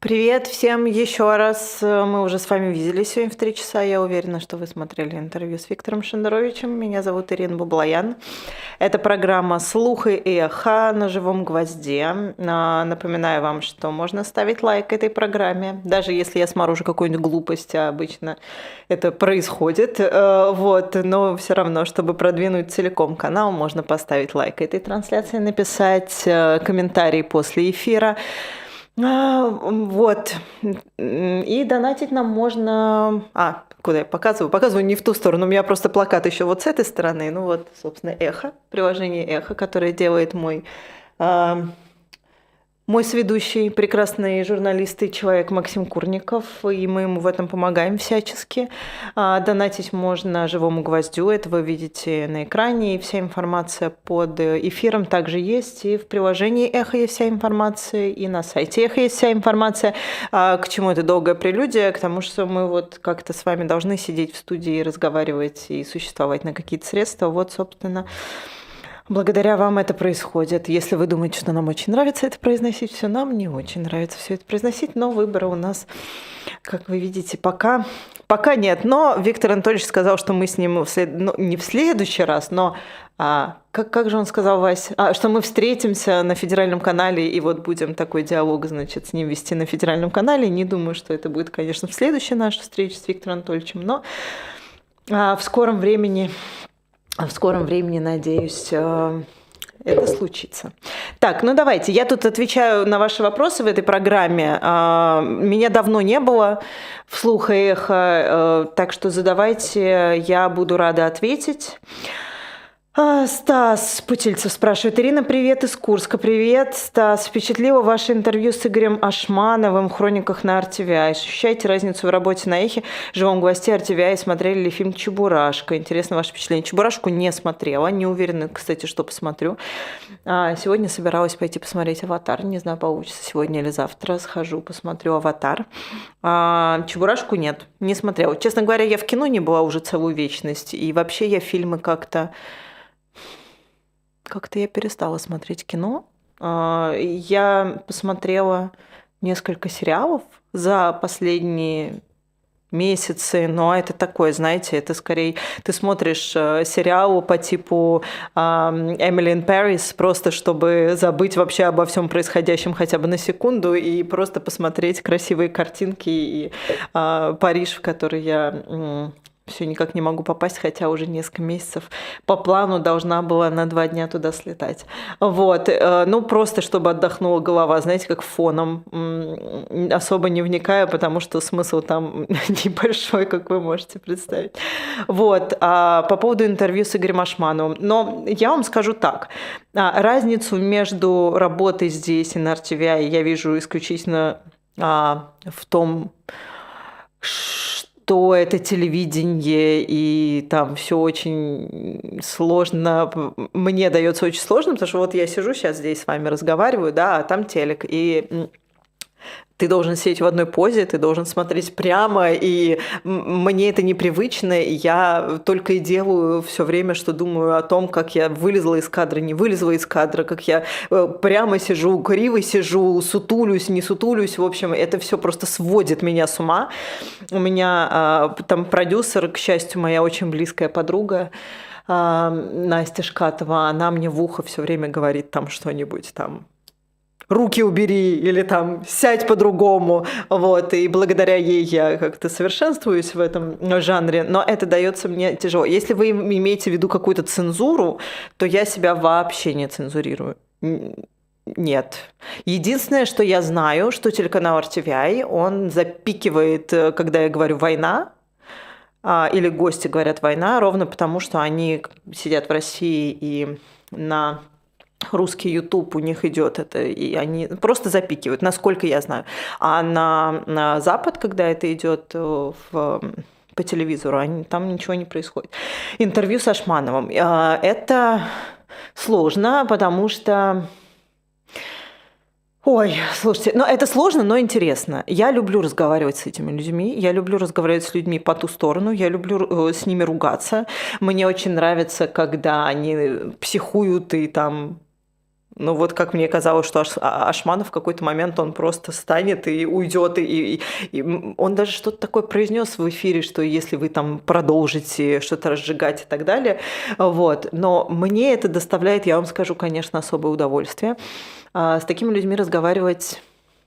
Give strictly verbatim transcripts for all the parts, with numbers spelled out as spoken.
Привет всем еще раз. Мы уже с вами виделись сегодня в три часа. Я уверена, что вы смотрели интервью с Виктором Шендеровичем. Меня зовут Ирина Баблоян. Это программа «Слух и эхо» на живом гвозде. А, Напоминаю вам, что можно ставить лайк этой программе, даже если я сморожу какую-нибудь глупость, а обычно это происходит. Э, Вот. Но все равно, чтобы продвинуть целиком канал, можно поставить лайк этой трансляции, написать э, комментарий после эфира. А, Вот. И донатить нам можно... А, куда я показываю? Показываю не в ту сторону. У меня просто плакат еще вот с этой стороны. Ну вот, собственно, Эхо, приложение Эхо, которое делает мой, а, мой сведущий, прекрасный журналист и человек Максим Курников. И мы ему в этом помогаем всячески. А, Донатить можно живому гвоздю. Это вы видите на экране. И вся информация под эфиром также есть. И в приложении Эхо есть вся информация. И на сайте Эхо есть вся информация. А к чему это долгая прелюдия? К тому, что мы вот как-то с вами должны сидеть в студии, разговаривать и существовать на какие-то средства. Вот, собственно, благодаря вам это происходит. Если вы думаете, что нам очень нравится это произносить, все нам не очень нравится все это произносить, но выбора у нас, как вы видите, пока, пока нет. Но Виктор Анатольевич сказал, что мы с ним в след... ну, не в следующий раз, но а, как, как же он сказал, Вась, а, что мы встретимся на федеральном канале и вот будем такой диалог, значит, с ним вести на федеральном канале. Не думаю, что это будет, конечно, в следующей нашей встрече с Виктором Анатольевичем, но а, в скором времени... В скором времени, надеюсь, это случится. Так, ну давайте, я тут отвечаю на ваши вопросы в этой программе. Меня давно не было в «Слух и эхо», так что задавайте, я буду рада ответить. А, Стас Путильцев спрашивает. Ирина, привет из Курска. Привет, Стас. Впечатлило ваше интервью с Игорем Ашмановым в «Хрониках» на эр ти ви ай. Ощущаете разницу в работе на Эхе, живом гвозде, эр ти ви ай? Смотрели ли фильм «Чебурашка»? Интересно ваше впечатление. «Чебурашку» не смотрела. Не уверена, кстати, что посмотрю. А, сегодня собиралась пойти посмотреть «Аватар». Не знаю, получится сегодня или завтра. Схожу, посмотрю «Аватар». А, «Чебурашку» нет, не смотрела. Честно говоря, я в кино не была уже целую вечность. И вообще я фильмы как-то... Как-то я перестала смотреть кино. А, Я посмотрела несколько сериалов за последние месяцы, но это такое, знаете, это скорее ты смотришь э, сериал по типу Эмили ин Пэрис, просто чтобы забыть вообще обо всем происходящем хотя бы на секунду и просто посмотреть красивые картинки и а, Париж, в который я... м, все никак не могу попасть, хотя уже несколько месяцев по плану должна была на два дня туда слетать. Вот. э, Ну, просто чтобы отдохнула голова, знаете, как фоном, м, особо не вникая, потому что смысл там небольшой, как вы можете представить. Вот. А по поводу интервью с Игорем Ашмановым. Но я вам скажу так. А, Разницу между работой здесь и на эр ти ви ай я вижу исключительно а, в том, что это телевидение, и там все очень сложно. Мне дается очень сложно, потому что вот я сижу сейчас здесь с вами разговариваю, да, а там телек, и м, ты должен сидеть в одной позе, ты должен смотреть прямо, и м, мне это непривычно, и я только и делаю все время, что думаю о том, как я вылезла из кадра, не вылезла из кадра, как я э, прямо сижу, криво сижу, сутулюсь, не сутулюсь. В общем, это все просто сводит меня с ума. У меня а, там продюсер, к счастью, моя очень близкая подруга, а, Настя Шкатова, она мне в ухо все время говорит там что-нибудь там. Руки убери или там сядь по-другому, вот, и благодаря ей я как-то совершенствуюсь в этом жанре, но это дается мне тяжело. Если вы имеете в виду какую-то цензуру, то я себя вообще не цензурирую. Н- Нет. Единственное, что я знаю, что телеканал эр ти ви ай, он запикивает, э, когда я говорю «война», а, или гости говорят «война», ровно потому, что они сидят в России и на русский YouTube у них идет это, и они просто запикивают, насколько я знаю. А на, на Запад, когда это идет в, по телевизору, они, там ничего не происходит. Интервью с Ашмановым. А, Это сложно, потому что... Ой, слушайте, ну это сложно, но интересно. Я люблю разговаривать с этими людьми, я люблю разговаривать с людьми по ту сторону, я люблю э, с ними ругаться. Мне очень нравится, когда они психуют и там Ну вот как мне казалось, что Аш- А- Ашманов в какой-то момент он просто станет и уйдет, и, и- и, м, он даже что-то такое произнес в эфире, что если вы там продолжите что-то разжигать и так далее, вот. Но мне это доставляет, я вам скажу, конечно, особое удовольствие. А, С такими людьми разговаривать,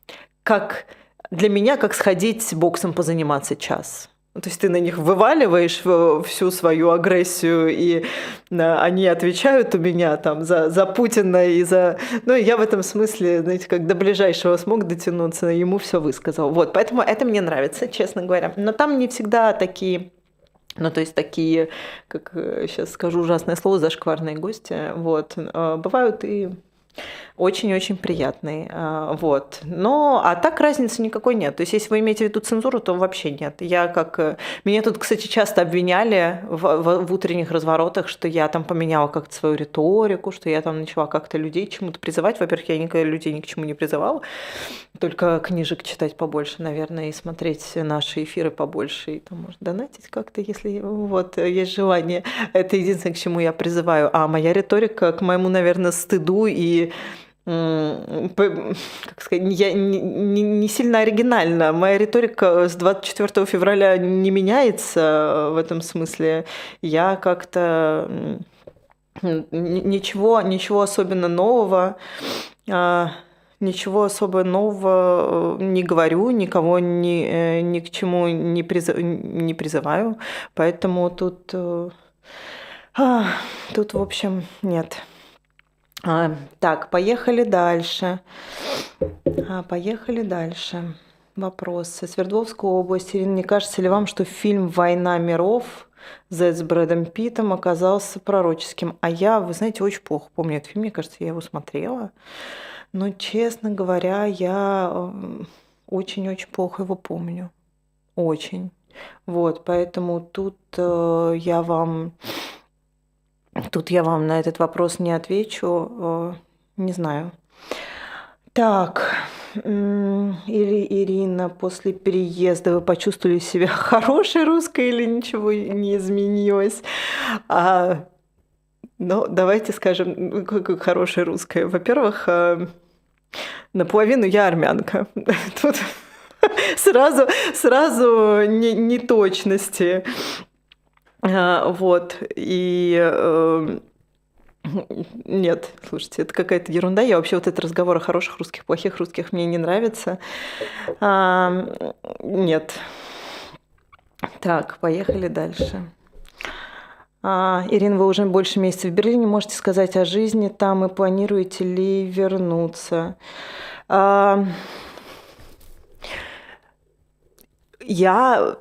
как для меня, как сходить боксом позаниматься час. Ну, то есть ты на них вываливаешь в- всю свою агрессию, и на- они отвечают у меня там за, за Путина и за... Ну, и я в этом смысле, знаете, как до ближайшего смог дотянуться, ему все высказал. Вот, поэтому это мне нравится, честно говоря. Но там не всегда такие... Ну, то есть такие, как сейчас скажу ужасное слово, зашкварные гости. Вот. Э, Бывают и очень-очень приятный. а, Вот. Но, а так разницы никакой нет. То есть, если вы имеете в виду цензуру, то вообще нет. Я как... э, Меня тут, кстати, часто обвиняли в, в- в утренних разворотах, что я там поменяла как-то свою риторику, что я там начала как-то людей к чему-то призывать. Во-первых, я никогда людей ни к чему не призывала. Только книжек читать побольше, наверное, и смотреть наши эфиры побольше. И там, может, донатить как-то, если вот есть желание. Это единственное, к чему я призываю. А моя риторика к моему, наверное, стыду и м, п- как сказать, я не, не- не сильно оригинальна. Моя риторика с двадцать четвёртого февраля не меняется в этом смысле. Я как-то м, н- ничего, ничего особенно нового, а, ничего особо нового э, не говорю, никого ни, э, ни к чему не, призы- не призываю. Поэтому тут, э, а, тут, в общем, нет. А, так, поехали дальше. А, поехали дальше. Вопросы. Свердловская область. Ирина, не кажется ли вам, что фильм «Война миров» Z с Брэдом Питтом оказался пророческим? А я, вы знаете, очень плохо помню этот фильм. Мне кажется, я его смотрела. Но, честно говоря, я м, очень-очень плохо его помню. Очень. Вот, поэтому тут э, я вам тут я вам на этот вопрос не отвечу. э, Не знаю. Так, м, или Ирина, после переезда вы почувствовали себя хорошей русской или ничего не изменилось? А, ну, давайте скажем, ну, как как хорошая русская. Во-первых, э, наполовину я армянка. Тут сразу, сразу не- неточности. А, Вот. И э, нет, слушайте, это какая-то ерунда. Я вообще вот этот разговор о хороших русских, плохих русских мне не нравится. А, нет. Так, поехали дальше. А, Ирина, вы уже больше месяца в Берлине. Можете сказать о жизни там и планируете ли вернуться? А, Я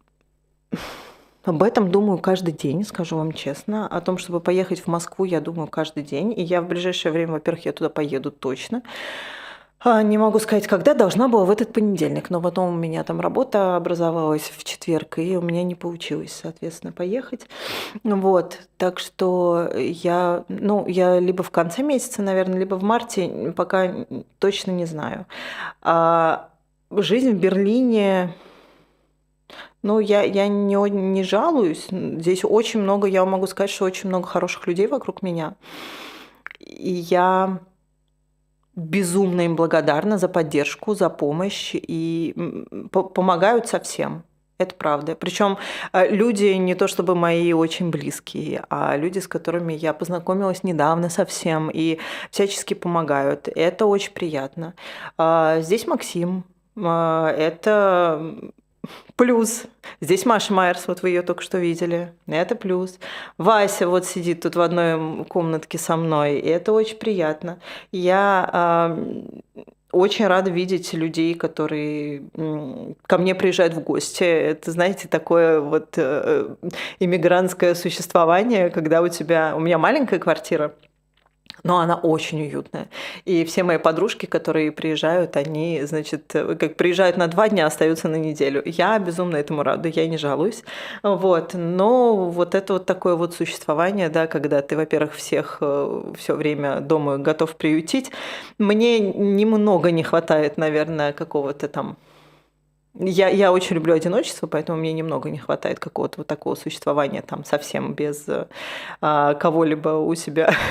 об этом думаю каждый день, скажу вам честно. О том, чтобы поехать в Москву, я думаю каждый день. И я в ближайшее время, во-первых, я туда поеду точно. А, Не могу сказать, когда, должна была в этот понедельник, но потом у меня там работа образовалась в четверг, и у меня не получилось, соответственно, поехать. Вот, так что я, ну, я либо в конце месяца, наверное, либо в марте, пока точно не знаю. А жизнь в Берлине, ну, я, я не, о- не жалуюсь. Здесь очень много, я могу сказать, что очень много хороших людей вокруг меня. И я безумно им благодарна за поддержку, за помощь и м, по- помогают со всем. Это правда. Причем люди не то чтобы мои очень близкие, а люди, с которыми я познакомилась недавно совсем и всячески помогают. Это очень приятно. А, Здесь Максим. А, Это плюс. Здесь Маша Майерс, вот вы ее только что видели. Это плюс. Вася вот сидит тут в одной комнатке со мной. И это очень приятно. Я а, очень рада видеть людей, которые м, ко мне приезжают в гости. Это, знаете, такое вот э, иммигрантское существование, когда у тебя... У меня маленькая квартира, но она очень уютная. И все мои подружки, которые приезжают, они, значит, э, как приезжают на два дня, остаются на неделю. Я безумно этому рада, я не жалуюсь. Вот. Но вот это вот такое вот существование, да, когда ты, во-первых, всех все время дома готов приютить, мне немного не хватает, наверное, какого-то там я, я очень люблю одиночество, поэтому мне немного не хватает какого-то вот такого существования там совсем без э, а, кого-либо у себя, у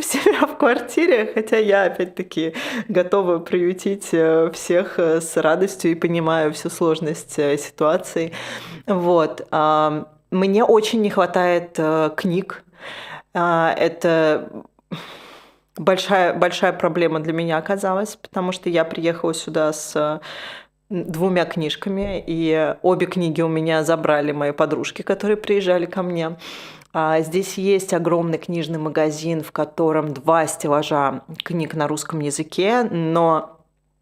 себя в квартире, хотя я, опять-таки, готова приютить э, всех э, с радостью и понимаю всю сложность э, ситуации. Вот. А, Мне очень не хватает э, книг. А, Это большая, большая проблема для меня оказалась, потому что я приехала сюда с э, двумя книжками, и обе книги у меня забрали мои подружки, которые приезжали ко мне. А, Здесь есть огромный книжный магазин, в котором два стеллажа книг на русском языке, но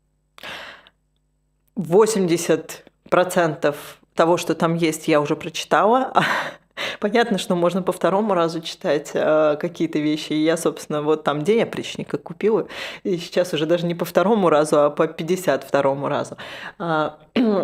восемьдесят процентов того, что там есть, я уже прочитала. Понятно, что можно по второму разу читать э, какие-то вещи. И я, собственно, вот там «День опричника» купила. И сейчас уже даже не по второму разу, а по пятьдесят второму разу. А,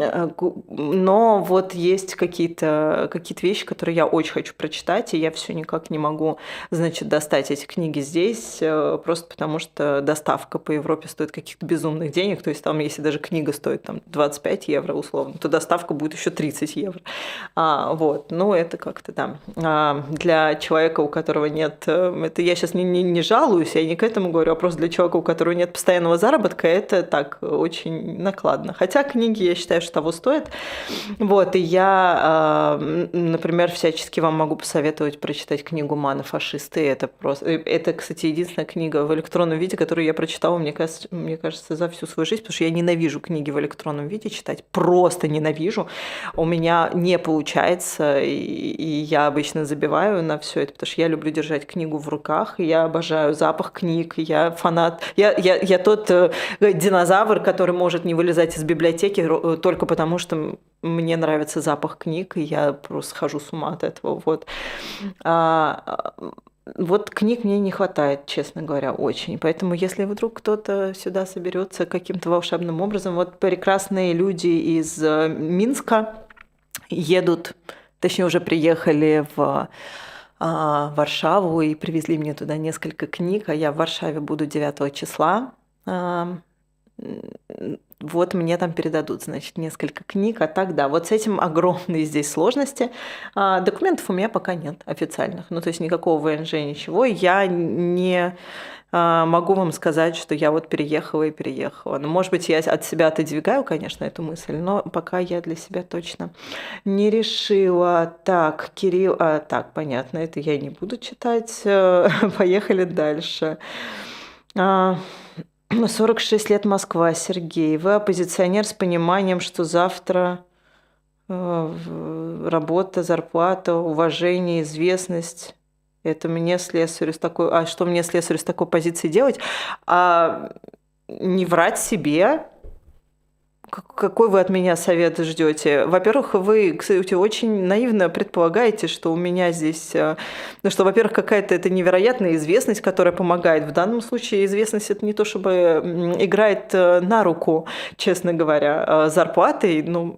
Но вот есть какие-то какие-то вещи, которые я очень хочу прочитать, и я все никак не могу, значит, достать эти книги здесь, э, просто потому что доставка по Европе стоит каких-то безумных денег. То есть там, если даже книга стоит там двадцать пять евро условно, то доставка будет еще тридцать евро. А, вот, ну это как-то да. А, для человека, у которого нет, э, это я сейчас не, не, не жалуюсь, я не к этому говорю, а просто для человека, у которого нет постоянного заработка, это так очень накладно. Хотя книги, я считаю, что того стоят. Вот, и я, э, например, всячески вам могу посоветовать прочитать книгу «Маны фашисты». Это просто, э, это, кстати, единственная книга в электронном виде, которую я прочитала, мне кажется, мне кажется, за всю свою жизнь, потому что я ненавижу книги в электронном виде читать, просто ненавижу. У меня не получается, и, и я обычно забиваю на все это, потому что я люблю держать книгу в руках, я обожаю запах книг, я фанат. Я, я, я тот э, динозавр, который может не вылезать из библиотеки ро- только потому, что мне нравится запах книг, и я просто схожу с ума от этого. Вот. А, вот книг мне не хватает, честно говоря, очень. Поэтому, если вдруг кто-то сюда соберется каким-то волшебным образом, вот прекрасные люди из э, Минска едут, точнее, уже приехали в а, Варшаву и привезли мне туда несколько книг, а я в Варшаве буду девятого числа. А, м, Вот мне там передадут, значит, несколько книг, а так да, вот с этим огромные здесь сложности. А, Документов у меня пока нет официальных, ну то есть никакого вэ эн жэ, ничего. Я не а, могу вам сказать, что я вот переехала и переехала. Ну, может быть, я от себя отодвигаю, конечно, эту мысль, но пока я для себя точно не решила. Так, Кирилл, а, так, понятно, это я не буду читать. Э, Поехали дальше. А, сорок шесть лет, Москва. Сергей, вы оппозиционер с пониманием, что завтра э, в- работа, зарплата, уважение, известность. Это мне слесарю с такой... А что мне слесарю с такой позиции делать? А не врать себе. Как- Какой вы от меня совет ждете? Во-первых, вы, кстати, очень наивно предполагаете, что у меня здесь, э, ну что, во-первых, какая-то это невероятная известность, которая помогает. В данном случае известность это не то, чтобы м, играет э, на руку, честно говоря, э, зарплатой. Ну,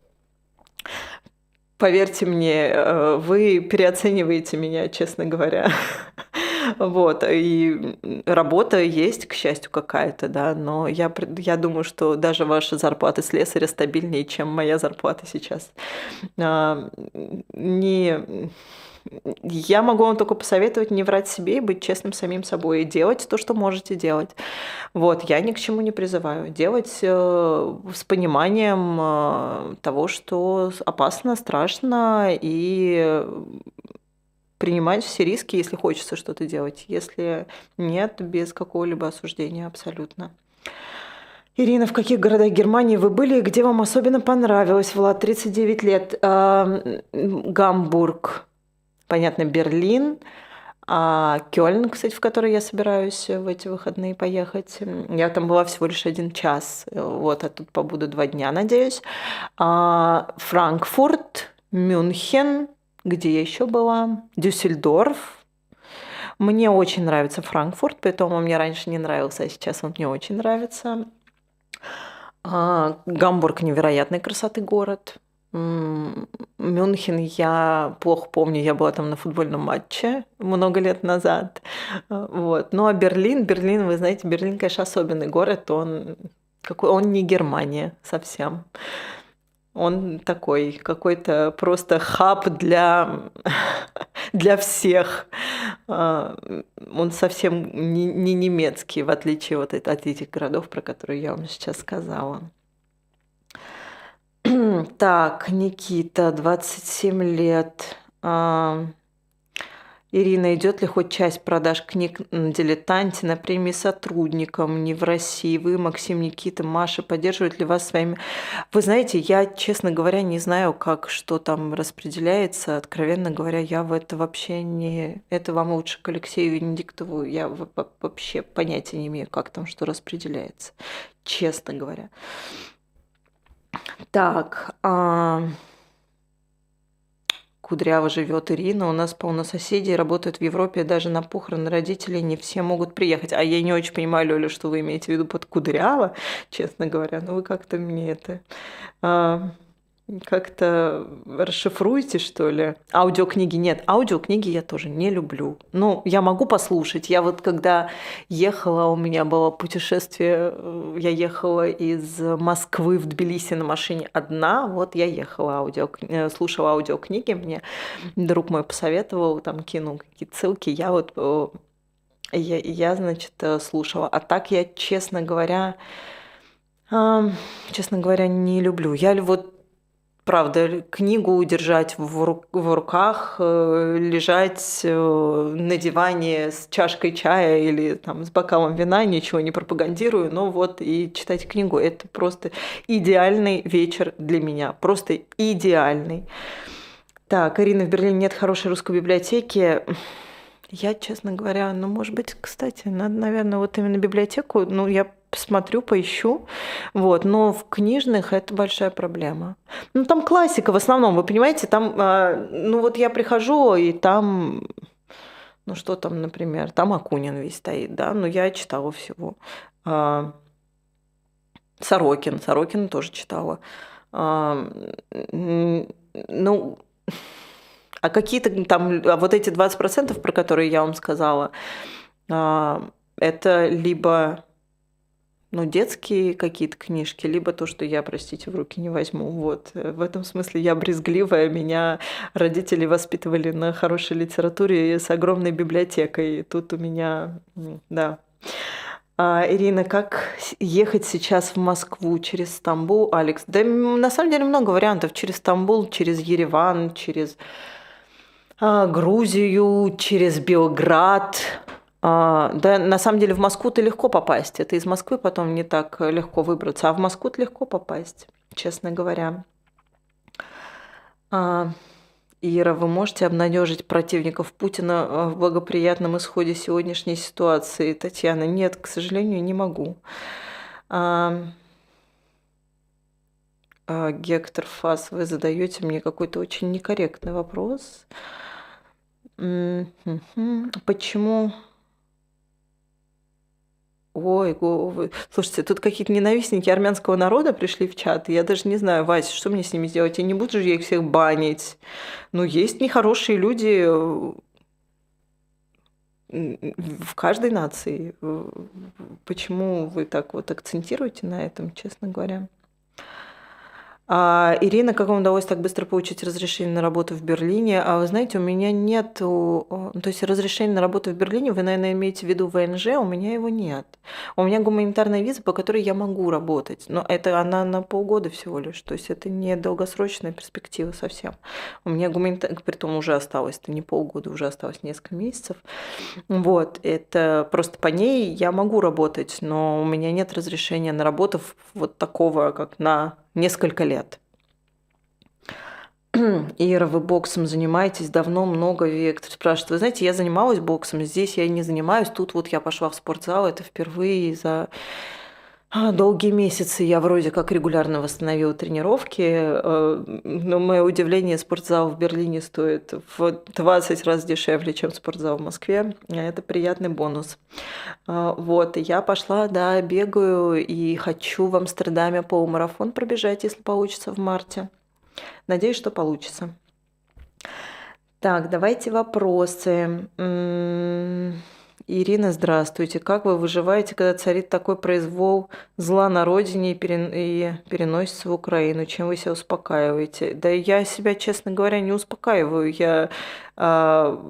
поверьте мне, э, вы переоцениваете меня, честно говоря. Вот, и работа есть, к счастью, какая-то, да, но я, пред- я думаю, что даже ваша зарплата слесаря стабильнее, чем моя зарплата сейчас. А, Не... Я могу вам только посоветовать не врать себе и быть честным самим собой, и делать то, что можете делать. Вот, я ни к чему не призываю. Делать э, с пониманием э, того, что опасно, страшно, и принимать все риски, если хочется что-то делать. Если нет, без какого-либо осуждения абсолютно. Ирина, в каких городах Германии вы были и где вам особенно понравилось? Влад, тридцать девять лет. А, м, Гамбург, понятно, Берлин, а Кёльн, кстати, в который я собираюсь в эти выходные поехать. М, Я там была всего лишь один час, э, вот, а тут побуду два дня, надеюсь. А, Франкфурт, Мюнхен, где я еще была? Дюссельдорф. Мне очень нравится Франкфурт, поэтому он мне раньше не нравился, а сейчас он мне очень нравится. А, Гамбург невероятной красоты город. М, Мюнхен я плохо помню, я была там на футбольном матче много лет назад. А, Вот. Ну а Берлин, Берлин, вы знаете, Берлин, конечно, особенный город, он какой, он не Германия совсем. Он такой, какой-то просто хаб для, для всех. А, Он совсем не, не немецкий, в отличие вот от от этих городов, про которые я вам сейчас сказала. Так, Никита, двадцать семь лет. А, Ирина, идет ли хоть часть продаж книг на «Дилетанте» на премии сотрудникам не в России? Вы, Максим, Никита, Маша, поддерживают ли вас своими... Вы знаете, я, честно говоря, не знаю, как что там распределяется. Откровенно говоря, я в это вообще не... Это вам лучше к Алексею Венедиктову. Я в- в- вообще понятия не имею, как там что распределяется. Честно говоря. Так, а, Кудряво живет Ирина. У нас полно соседей, работают в Европе, даже на похороны родителей не все могут приехать. А я не очень понимаю, Лёля, что вы имеете в виду под Кудряво, честно говоря. Ну, вы как-то мне это... а, Как-то расшифруете, что ли? Аудиокниги нет. Аудиокниги я тоже не люблю. Ну, я могу послушать. Я вот когда ехала, у меня было путешествие, э, я ехала из Москвы в Тбилиси на машине одна, вот я ехала, аудио, э, слушала аудиокниги, мне друг мой посоветовал, там кинул какие-то ссылки, я вот, э, я, я, значит, э, слушала. А так я, честно говоря, ам, честно говоря, не люблю. Я ль- вот правда, л- книгу держать в, ру- в руках, э, лежать э, на диване с чашкой чая или там с бокалом вина, ничего не пропагандирую, но вот и читать книгу — это просто идеальный вечер для меня, просто идеальный. Так, Ирина, в Берлине нет хорошей русской библиотеки. Я, честно говоря, ну, может быть, кстати, надо, наверное, вот именно библиотеку, ну, я посмотрю, поищу, вот, но в книжных это большая проблема. Ну, там классика в основном, вы понимаете, там, а, ну, вот я прихожу, и там, ну, что там, например, там Акунин весь стоит, да, но я читала всего. А, Сорокин, Сорокина тоже читала. А, м, Ну, а какие-то там, а вот эти двадцать процентов, про которые я вам сказала, а, это либо, ну, детские какие-то книжки, либо то, что я, простите, в руки не возьму. Вот. Э, В этом смысле я брезгливая. Меня родители воспитывали на хорошей литературе и с огромной библиотекой. Тут у меня, м, да. А, Ирина, как с- ехать сейчас в Москву через Стамбул, Алекс? Да, м, на самом деле много вариантов. Через Стамбул, через Ереван, через а, Грузию, через Белград. А, да, на самом деле в Москву-то легко попасть. Это из Москвы потом не так э, легко выбраться, а в Москву-то легко попасть, честно говоря. А, Ира, вы можете обнадежить противников Путина э, в благоприятном исходе сегодняшней ситуации? Татьяна, нет, к сожалению, не могу. А, а, Гектор Фас, вы задаете мне какой-то очень некорректный вопрос. М, мгм. Почему? Ой, го вы слушайте, тут какие-то ненавистники армянского народа пришли в чат. и Я даже не знаю, Вась, что мне с ними сделать? Я не буду же я их всех банить. Но есть нехорошие люди э, м, в каждой нации. Э, Почему вы так вот акцентируете на этом, честно говоря? А, Ирина, как вам удалось так быстро получить разрешение на работу в Берлине? А вы знаете, у меня нету, э, ну, то есть разрешение на работу в Берлине, вы, наверное, имеете в виду вэ эн жэ, у меня его нет. У меня гуманитарная виза, по которой я могу работать, но это она на полгода всего лишь, то есть это не долгосрочная перспектива совсем. У меня гуманитарная, притом уже осталось, это не полгода, уже осталось несколько месяцев. Вот, это просто по ней я могу работать, но у меня нет разрешения на работу в- вот такого, как на несколько лет. Ира, вы боксом занимаетесь давно, много, Вектор спрашивает. Вы знаете, я занималась боксом, здесь я не занимаюсь, тут вот я пошла в спортзал, это впервые за а, долгие месяцы я вроде как регулярно восстановила тренировки, э, но мое удивление, спортзал в Берлине стоит в двадцать раз дешевле, чем спортзал в Москве. А Это приятный бонус. А, Вот, и я пошла, да, бегаю и хочу в Амстердаме полумарафон пробежать, если получится в марте. Надеюсь, что получится. Так, давайте вопросы. М, Ирина, здравствуйте. Как вы выживаете, когда царит такой произвол зла на родине и, перен- и переносится в Украину? Чем вы себя успокаиваете? Да я себя, честно говоря, не успокаиваю. Я, а,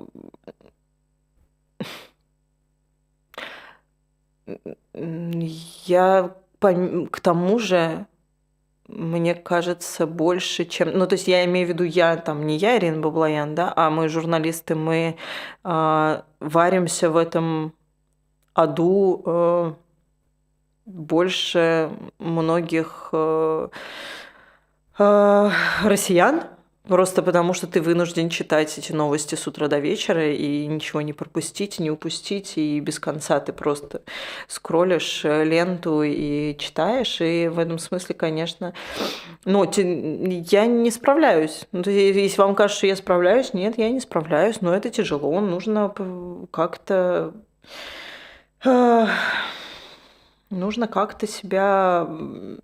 м, я пом- к тому же, мне кажется, больше, чем... Ну, то есть я имею в виду, я там, не я, Ирина Баблоян, да, а мы, журналисты, мы а, варимся в этом аду э, больше многих э, э, россиян, просто потому что ты вынужден читать эти новости с утра до вечера и ничего не пропустить, не упустить, и без конца ты просто скроллишь э, ленту и читаешь, и в этом смысле, конечно, ну, те- я не справляюсь. Ну, то есть, если вам кажется, что я справляюсь, нет, я не справляюсь, но это тяжело, нужно п- как-то э, нужно как-то себя м,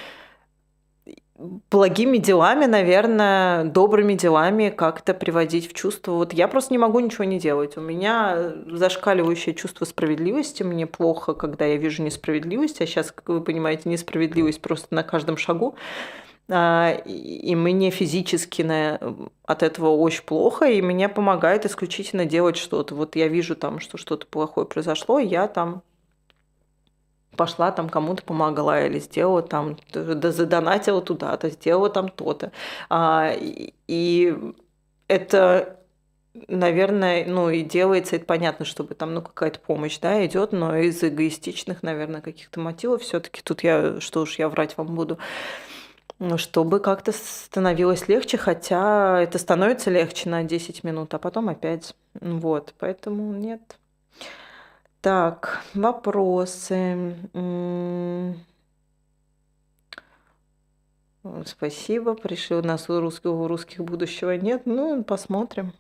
благими делами, наверное, добрыми делами как-то приводить в чувство. Вот я просто не могу ничего не делать. У меня зашкаливающее чувство справедливости. Мне плохо, когда я вижу несправедливость. А сейчас, как вы понимаете, несправедливость просто на каждом шагу. А, И и мне физически на- от этого очень плохо, и мне помогает исключительно делать что-то. Вот я вижу там, что что-то плохое произошло, я там пошла там кому-то помогла или сделала там, т- да задонатила туда-то, сделала там то-то. А, и, и это, наверное, ну и делается, это понятно, чтобы там, ну, какая-то помощь, да, идет, но из эгоистичных, наверное, каких-то мотивов все-таки тут я, что уж я врать вам буду, ну, чтобы как-то становилось легче, хотя это становится легче на десять минут, а потом опять. Вот, поэтому нет. Так, вопросы. М, М, Спасибо. Пришли у нас у русских, у русских будущего нет. Ну, посмотрим.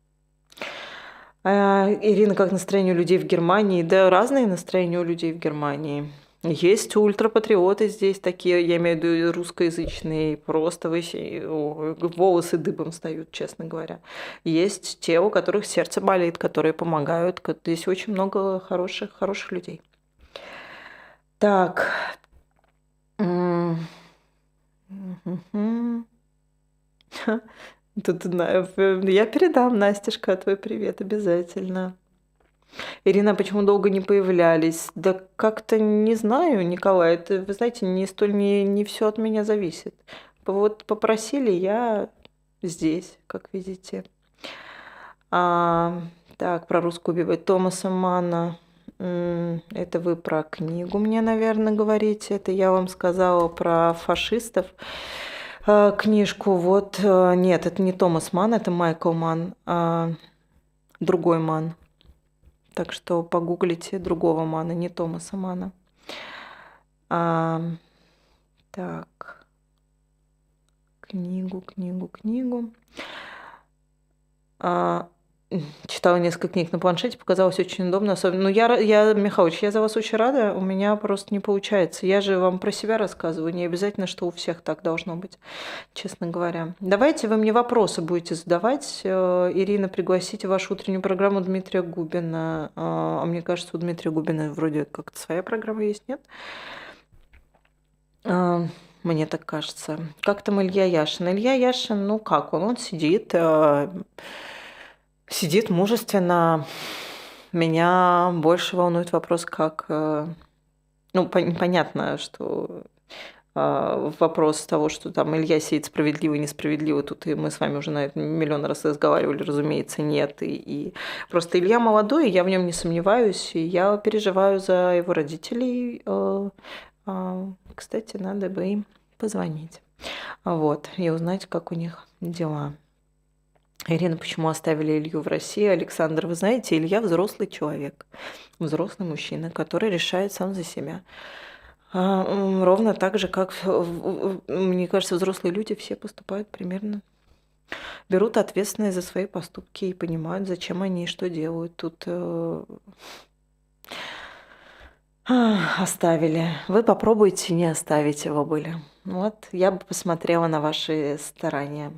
А, Ирина, как настроение у людей в Германии? Да, разные настроения у людей в Германии. Есть ультрапатриоты здесь такие, я имею в виду русскоязычные, просто вообще о, волосы дыбом встают, честно говоря. Есть те, у которых сердце болит, которые помогают. Ко- Здесь очень много хороших, хороших людей. Так. м, мгм. Тут на- в- я передам, Настюшка, твой привет обязательно. Ирина, почему долго не появлялись? Да как-то не знаю, Николай. Это, вы знаете, не столь не, не все от меня зависит. Вот попросили, я здесь, как видите. А, так, про русскую Библию. Томаса Манна. М, Это вы про книгу мне, наверное, говорите. Это я вам сказала про фашистов. А, Книжку. Вот, э, нет, это не Томас Манн, это Майкл Манн, а другой Манн. Так что погуглите другого Мана, не Томаса Мана. А, так, книгу, книгу, книгу. А, м, читала несколько книг на планшете, показалось очень удобно. Особенно, ну, я, ра- я, Михалыч, я за вас очень рада, у меня просто не получается. Я же вам про себя рассказываю, не обязательно, что у всех так должно быть, честно говоря. Давайте вы мне вопросы будете задавать. Э, Ирина, пригласите в вашу утреннюю программу Дмитрия Губина. А а мне кажется, у Дмитрия Губина вроде как-то своя программа есть, нет? А, Мне так кажется. Как там Илья Яшин? Илья Яшин, ну как он? Он сидит, э, сидит мужественно. Меня больше волнует вопрос, как... э, Ну, пон- понятно, что а, вопрос того, что там Илья сеет справедливо и несправедливо, тут и мы с вами уже на это миллион раз разговаривали, разумеется, нет. И, и просто Илья молодой, и я в нем не сомневаюсь, и я переживаю за его родителей. э, а, Кстати, надо бы им позвонить. Вот, и узнать, как у них дела. Ирина, почему оставили Илью в России? Александр, вы знаете, Илья взрослый человек, взрослый мужчина, который решает сам за себя. А, м, ровно так же, как, в- в- в- мне кажется, взрослые люди все поступают примерно. Берут ответственность за свои поступки и понимают, зачем они и что делают. Тут э, а, оставили. Вы попробуйте не оставить его были. Вот, я бы посмотрела на ваши старания.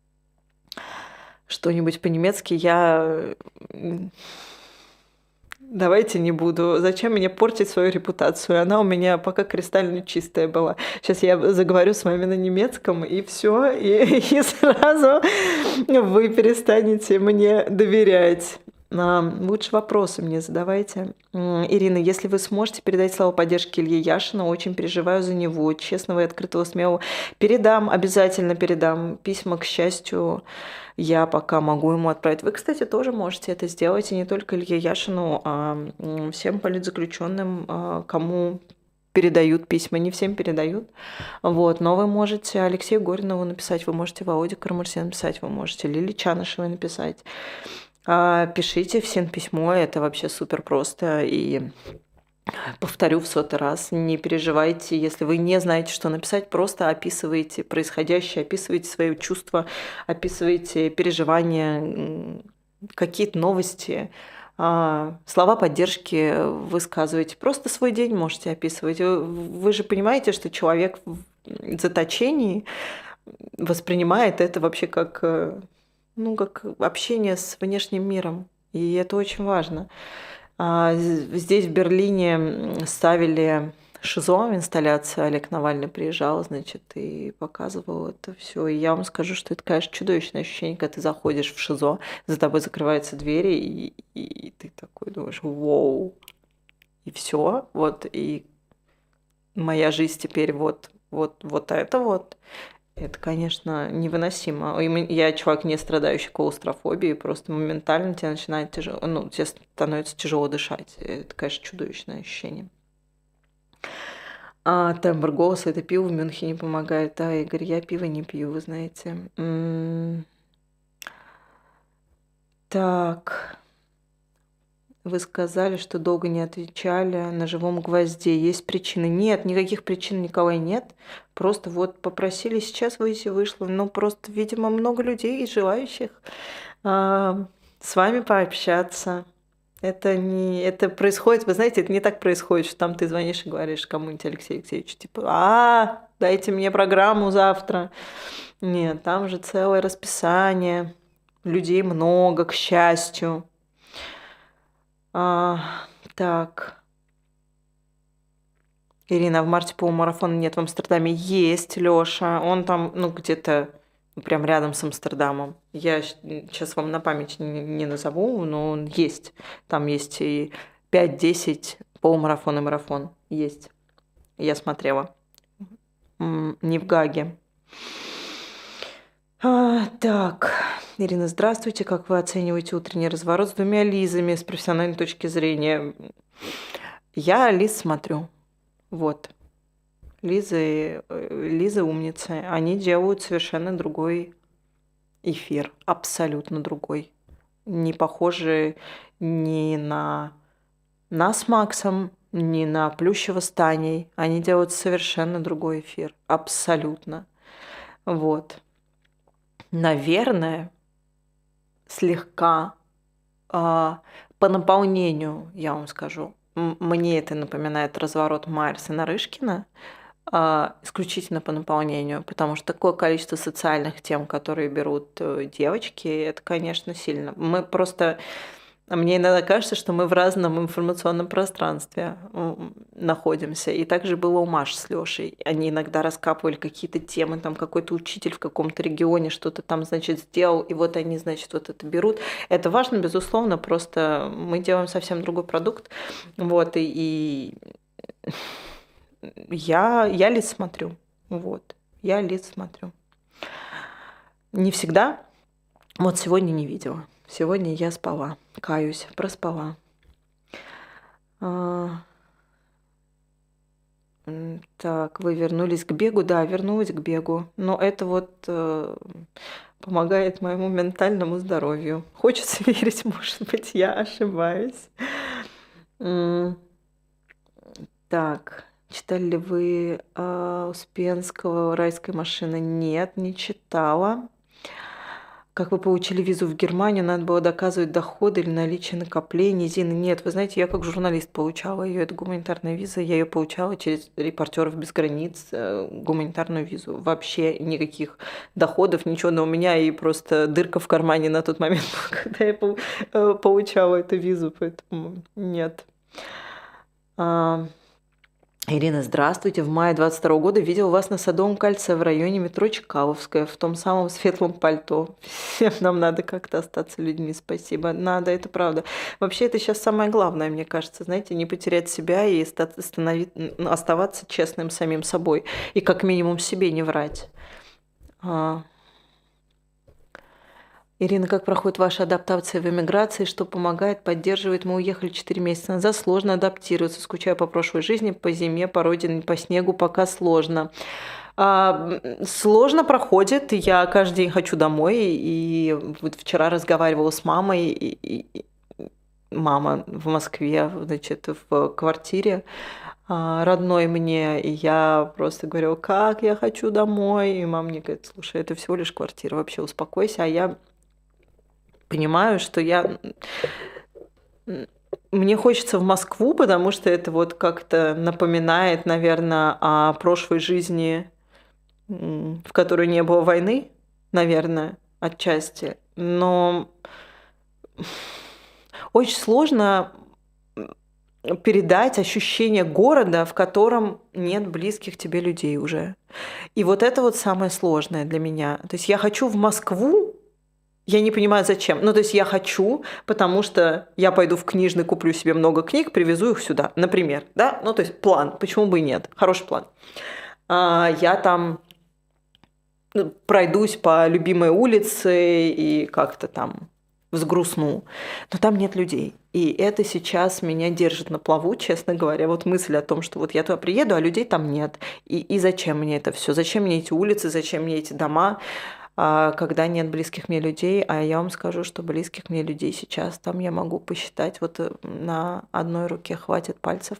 Что-нибудь по-немецки я... м, Давайте не буду. Зачем мне портить свою репутацию? Она у меня пока кристально чистая была. Сейчас я заговорю с вами на немецком, и все, и, и сразу вы перестанете мне доверять. А, лучше вопросы мне задавайте. М, Ирина, если вы сможете передать слова поддержки Илье Яшину, очень переживаю за него, честного и открытого, смелого. Передам, обязательно передам. Письма, к счастью, я пока могу ему отправить. Вы, кстати, тоже можете это сделать, и не только Илье Яшину, а м, всем политзаключенным, а, кому передают письма, не всем передают. Вот, но вы можете Алексею Горинову написать, вы можете Володе Карамурзе написать, вы можете Лиле Чанышевой написать. А, Пишите всем письмо, это вообще супер просто. И повторю в сотый раз, не переживайте, если вы не знаете, что написать, просто описывайте происходящее, описывайте свои чувства, описывайте переживания, м, какие-то новости, а, слова поддержки высказывайте. Просто свой день можете описывать. Вы, вы же понимаете, что человек в заточении воспринимает это вообще как, э, ну, как общение с внешним миром. И это очень важно. А, з- Здесь, в Берлине, м, ставили ШИЗО, инсталляция. Олег Навальный приезжал, значит, и показывал это все. И я вам скажу, что это, конечно, чудовищное ощущение, когда ты заходишь в ШИЗО, за тобой закрываются двери, и, и ты такой думаешь, вау, и все, вот, и моя жизнь теперь вот, вот, вот это вот. Это, конечно, невыносимо. И мы- Я человек, не страдающий клаустрофобией, просто моментально тебе начинает тяжело, ну, тебе становится тяжело дышать. Это, конечно, чудовищное ощущение. А тембр голоса — это пиво в Мюнхене помогает. Да, Игорь, я пиво не пью, вы знаете. М, Так, вы сказали, что долго не отвечали на живом гвозде. Есть причины? Нет, никаких причин, Николай, нет. Просто вот попросили сейчас выйти, вышло. Ну, просто, видимо, много людей, желающих а, с вами пообщаться. Это не, это происходит, вы знаете, это не так происходит, что там ты звонишь и говоришь кому-нибудь, Алексею Алексеевичу, типа, а, дайте мне программу завтра. Нет, там же целое расписание, людей много, к счастью. А, так, Ирина, а в марте полумарафона нет в Амстердаме? Есть, Лёша. Он там, ну, где-то ну, прям рядом с Амстердамом. Я сейчас вам на память не, не назову, но он есть. Там есть и пять-десять полумарафон и марафон. Есть. Я смотрела. М, Не в Гаге. А, так, Ирина, здравствуйте. Как вы оцениваете утренний разворот с двумя Лизами с профессиональной точки зрения? Я Лиз смотрю. Вот. Лизы, э, Лизы умницы. Они делают совершенно другой эфир. Абсолютно другой. Не похожий ни на нас с Максом, ни на Плющева с Таней. Они делают совершенно другой эфир. Абсолютно. Вот. Наверное, слегка а, по наполнению, я вам скажу, м- мне это напоминает разворот Майльса Нарышкина, а, исключительно по наполнению, потому что такое количество социальных тем, которые берут э, девочки, это, конечно, сильно. Мы просто, мне иногда кажется, что мы в разном информационном пространстве м, находимся. И также было у Маши с Лешей. Они иногда раскапывали какие-то темы, там какой-то учитель в каком-то регионе что-то там, значит, сделал, и вот они, значит, вот это берут. Это важно, безусловно, просто мы делаем совсем другой продукт. Вот, и, и я, я Лиз смотрю. Вот. Я Лиз смотрю. Не всегда. Вот сегодня не видела. Сегодня я спала. Каюсь, проспала. А, м, Так, вы вернулись к бегу? Да, вернулась к бегу. Но это вот э, помогает моему ментальному здоровью. Хочется верить, может быть, я ошибаюсь. М, Так, читали ли вы а, Успенского «Райская машина»? Нет, не читала. Как вы получили визу в Германию? Надо было доказывать доходы или наличие накоплений? Зина, нет, вы знаете, я как журналист получала ее, это гуманитарная виза, я ее получала через «Репортеров без границ», э, гуманитарную визу. Вообще никаких доходов, ничего, но у меня и просто дырка в кармане на тот момент, когда я пол- э, получала эту визу, поэтому нет. А, Ирина, здравствуйте. В мае двадцать второго года видел вас на Садовом кольце в районе метро Чкаловская в том самом светлом пальто. Всем нам надо как-то остаться людьми. Спасибо. Надо, это правда. Вообще, это сейчас самое главное, мне кажется, знаете, не потерять себя и ста- станови- н- оставаться честным самим собой. И как минимум себе не врать. А, Ирина, как проходит ваша адаптация в эмиграции, что помогает, поддерживает? Мы уехали четыре месяца назад, сложно адаптироваться, скучаю по прошлой жизни, по зиме, по родине, по снегу, пока сложно. А, м, Сложно проходит, я каждый день хочу домой, и вот вчера разговаривала с мамой, и, и- и мама в Москве, значит, в квартире а, родной мне, и я просто говорю, как я хочу домой, и мама мне говорит, слушай, это всего лишь квартира, вообще успокойся, а я понимаю, что я м, мне хочется в Москву, потому что это вот как-то напоминает, наверное, о прошлой жизни, м, в которой не было войны, наверное, отчасти. Но очень сложно м, передать ощущение города, в котором нет близких тебе людей уже. И вот это вот самое сложное для меня. То есть я хочу в Москву, я не понимаю, зачем. Ну, то есть я хочу, потому что я пойду в книжный, куплю себе много книг, привезу их сюда, например, да? Ну, то есть план, почему бы и нет, хороший план. А, я там ну, пройдусь по любимой улице и как-то там взгрустну, но там нет людей. И это сейчас меня держит на плаву, честно говоря. Вот мысль о том, что вот я туда приеду, а людей там нет. И, и зачем мне это все? Зачем мне эти улицы, зачем мне эти дома, а, когда нет близких мне людей? А я вам скажу, что близких мне людей сейчас там я могу посчитать. Вот э, на одной руке хватит пальцев,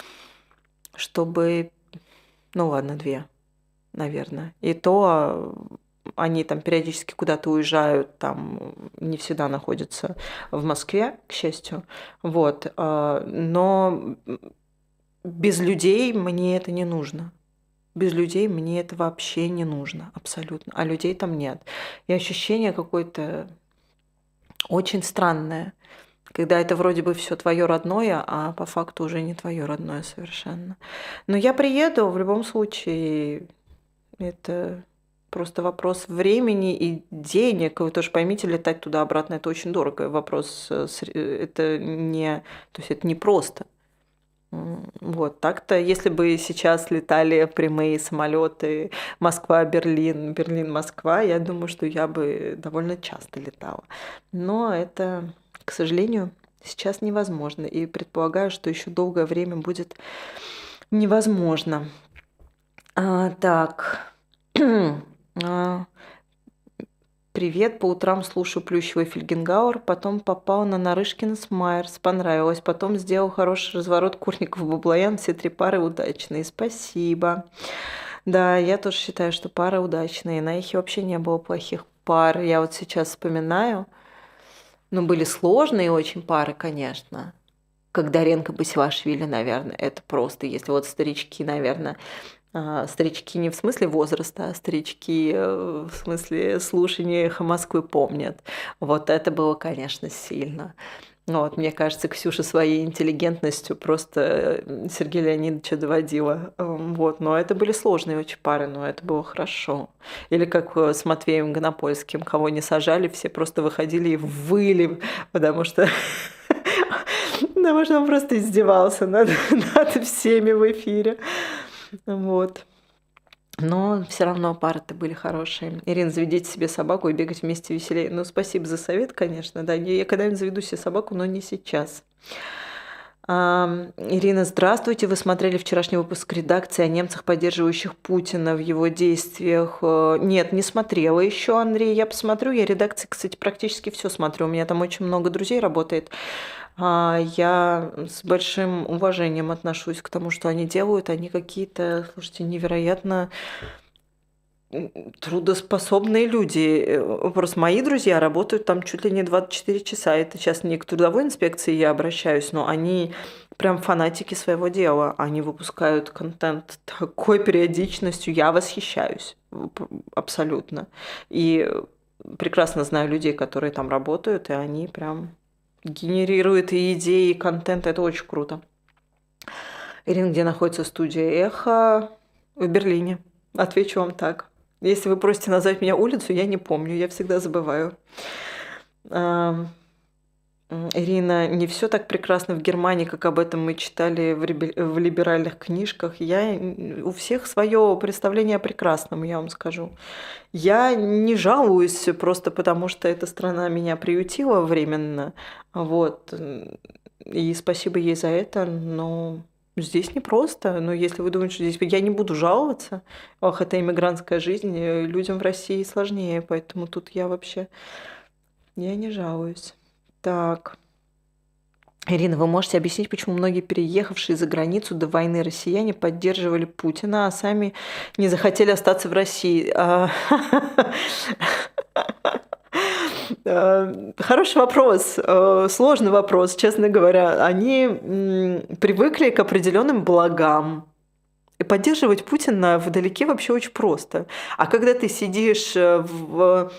чтобы... Ну ладно, две, наверное. И то а, они там периодически куда-то уезжают, там не всегда находятся в Москве, к счастью. Вот. а, Но без людей мне это не нужно. Без людей мне это вообще не нужно, абсолютно. А людей там нет. И ощущение какое-то очень странное, когда это вроде бы все твое родное, а по факту уже не твое родное совершенно. Но я приеду в любом случае. Это просто вопрос времени и денег. Вы тоже поймите, летать туда-обратно это очень дорого. Вопрос, э, сре- э, это не, то есть это не просто. М, Вот так-то, если бы сейчас летали прямые самолеты Москва-Берлин, Берлин-Москва, я думаю, что я бы довольно часто летала. Но это, к сожалению, сейчас невозможно. И предполагаю, что еще долгое время будет невозможно. А, так. А, Привет, по утрам слушаю Плющева и Фельгенгауэр, потом попал на Нарышкина с Майерс, понравилось, потом сделал хороший разворот Курников Баблоян, все три пары удачные, спасибо. Да, я тоже считаю, что пары удачные, на их вообще не было плохих пар, я вот сейчас вспоминаю, ну, были сложные очень пары, конечно, как Даренко Басилашвили, наверное, это просто, если вот старички, наверное, а, старички не в смысле возраста, а старички э, в смысле слушания «Эхо Москвы» помнят. Вот это было, конечно, сильно. Вот, мне кажется, Ксюша своей интеллигентностью просто э, Сергея Леонидовича доводила. Эм, Вот, но это были сложные очень пары, но это было хорошо. Или как э, с Матвеем Гонопольским, кого не сажали, все просто выходили и выли, потому что потому что он просто издевался над, над всеми в эфире. Вот. Но все равно пары-то были хорошие. Ирина, заведите себе собаку и бегать вместе веселее. Ну, спасибо за совет, конечно, да. Я когда-нибудь заведу себе собаку, но не сейчас. Ам, Ирина, здравствуйте. Вы смотрели вчерашний выпуск редакции о немцах, поддерживающих Путина в его действиях? Э, Нет, не смотрела еще, Андрей. Я посмотрю. Я редакции, кстати, практически все смотрю. У меня там очень много друзей работает. А, Я с большим уважением отношусь к тому, что они делают. Они какие-то, слушайте, невероятно трудоспособные люди. Просто мои друзья работают там чуть ли не двадцать четыре часа. Это сейчас не к трудовой инспекции я обращаюсь, но они прям фанатики своего дела. Они выпускают контент такой периодичностью. Я восхищаюсь абсолютно. И прекрасно знаю людей, которые там работают, и они прям генерируют и идеи, и контент. Это очень круто. Ирина, где находится студия «Эхо»? В Берлине. Отвечу вам так. Если вы просите назвать меня улицу, я не помню, я всегда забываю. Ирина, не все так прекрасно в Германии, как об этом мы читали в, ребе- в либеральных книжках. Я, у всех свое представление о прекрасном, я вам скажу. Я не жалуюсь просто потому, что эта страна меня приютила временно. Вот. И спасибо ей за это, но здесь непросто. Но если вы думаете, что здесь я не буду жаловаться, ох, это иммигрантская жизнь, людям в России сложнее, поэтому тут я вообще я не жалуюсь. Так. Ирина, вы можете объяснить, почему многие переехавшие за границу до войны россияне поддерживали Путина, а сами не захотели остаться в России? А, э, Хороший вопрос, э, сложный вопрос, честно говоря. Они м, привыкли к определенным благам. И поддерживать Путина вдалеке вообще очень просто. А когда ты сидишь э, в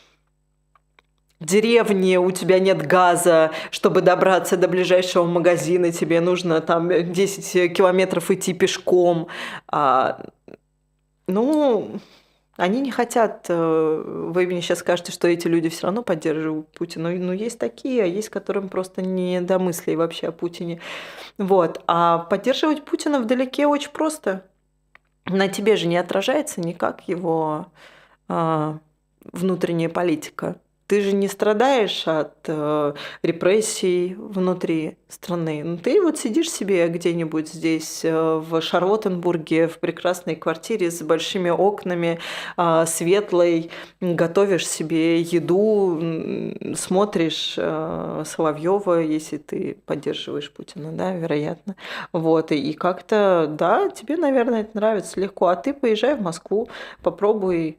деревне, у тебя нет газа, чтобы добраться до ближайшего магазина, тебе нужно там десять километров идти пешком. А, ну, они не хотят, э, вы мне сейчас скажете, что эти люди все равно поддерживают Путина. Ну, есть такие, а есть, которым просто не до мыслей вообще о Путине. Вот. А поддерживать Путина вдалеке очень просто. На тебе же не отражается никак его а, внутренняя политика. Ты же не страдаешь от э, репрессий внутри страны. Ну, ты вот сидишь себе где-нибудь здесь, э, в Шарлоттенбурге, в прекрасной квартире с большими окнами, э, светлой, готовишь себе еду, м, смотришь э, Соловьева, если ты поддерживаешь Путина, да, вероятно. Вот, и, и как-то, да, тебе, наверное, это нравится легко. А ты поезжай в Москву, попробуй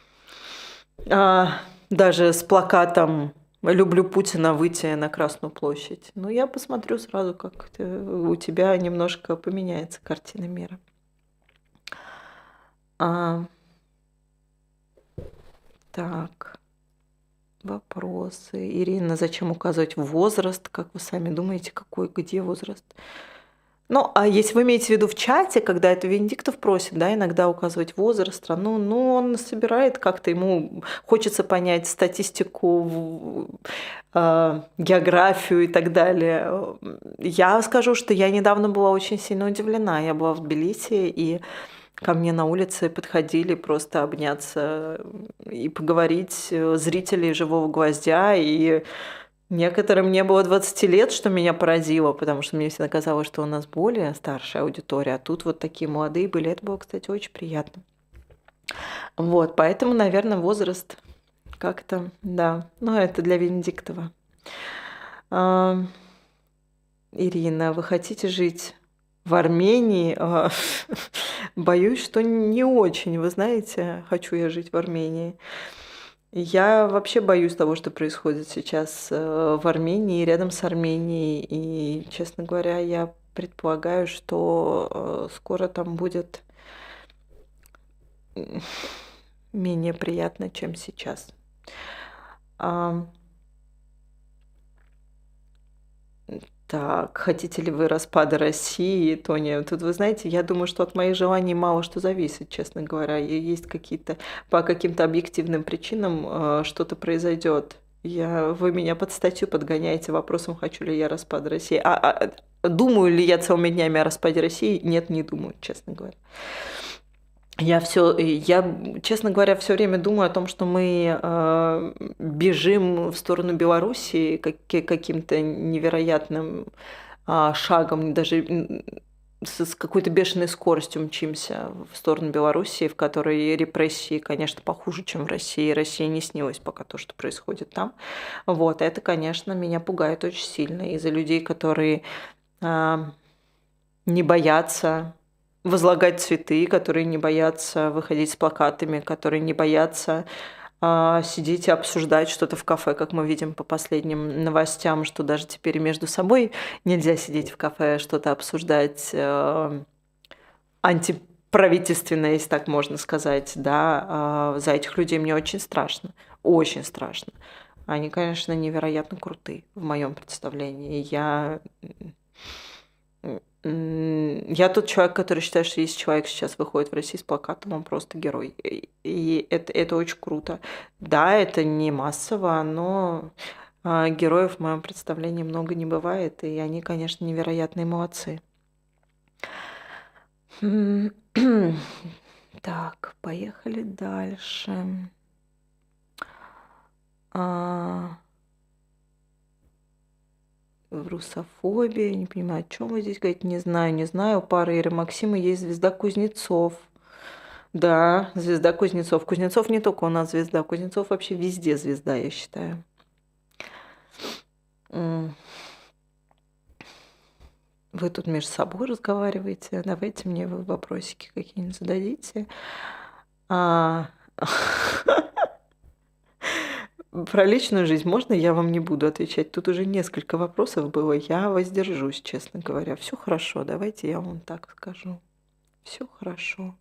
а, даже с плакатом «Люблю Путина» выйти на Красную площадь. Ну, я посмотрю сразу, как у тебя немножко поменяется картина мира. А, так, вопросы. Ирина, зачем указывать возраст? Как вы сами думаете, какой, где возраст? Ну, а если вы имеете в виду в чате, когда это Венедиктов просит, да, иногда указывать возраст, страну, ну, он собирает как-то, ему хочется понять статистику, э, географию и так далее. Я скажу, что я недавно была очень сильно удивлена. Я была в Тбилиси, и ко мне на улице подходили просто обняться и поговорить зрители «Живого гвоздя», и некоторым не было двадцати лет, что меня поразило, потому что мне всегда казалось, что у нас более старшая аудитория, а тут вот такие молодые были. Это было, кстати, очень приятно. Вот, поэтому, наверное, возраст как-то, да. Но это для Венедиктова. А, Ирина, вы хотите жить в Армении? А, Боюсь, что не очень. Вы знаете, хочу я жить в Армении. Я вообще боюсь того, что происходит сейчас э, в Армении, рядом с Арменией. И, честно говоря, я предполагаю, что э, скоро там будет м, менее приятно, чем сейчас. А, Так, хотите ли вы распада России, Тоня? Тут, вы знаете, я думаю, что от моих желаний мало что зависит, честно говоря. И есть какие-то, по каким-то объективным причинам э, что-то произойдет. Я, вы меня под статью подгоняете вопросом, хочу ли я распада России. А, а, а думаю ли я целыми днями о распаде России? Нет, не думаю, честно говоря. Я все, я, честно говоря, все время думаю о том, что мы э, бежим в сторону Белоруссии каки- каким-то невероятным а, шагом, даже м, с, с какой-то бешеной скоростью мчимся в сторону Белоруссии, в которой репрессии, конечно, похуже, чем в России. России не снилось пока то, что происходит там. Вот, это, конечно, меня пугает очень сильно из-за людей, которые а, не боятся, возлагать цветы, которые не боятся выходить с плакатами, которые не боятся а, сидеть и обсуждать что-то в кафе, как мы видим по последним новостям, что даже теперь между собой нельзя сидеть в кафе, что-то обсуждать э, антиправительственное, если так можно сказать, да. А, за этих людей мне очень страшно, очень страшно. Они, конечно, невероятно крутые в моем представлении. Я М, Я тот человек, который считает, что если человек сейчас выходит в России с плакатом, он просто герой. И и это, это очень круто. Да, это не массово, но а, героев в моем представлении много не бывает, и они, конечно, невероятные молодцы. М, Так, поехали дальше. А, Русофобия, не понимаю, о чем вы здесь говорите, не знаю, не знаю. У пары Иры Максима есть звезда Кузнецов. Да, звезда Кузнецов. Кузнецов не только у нас звезда, Кузнецов вообще везде звезда, я считаю. М, Вы тут между собой разговариваете, давайте мне вы вопросики какие-нибудь зададите. А, Про личную жизнь можно я вам не буду отвечать? Тут уже несколько вопросов было, я воздержусь, честно говоря. Все хорошо, давайте я вам так скажу. Все хорошо.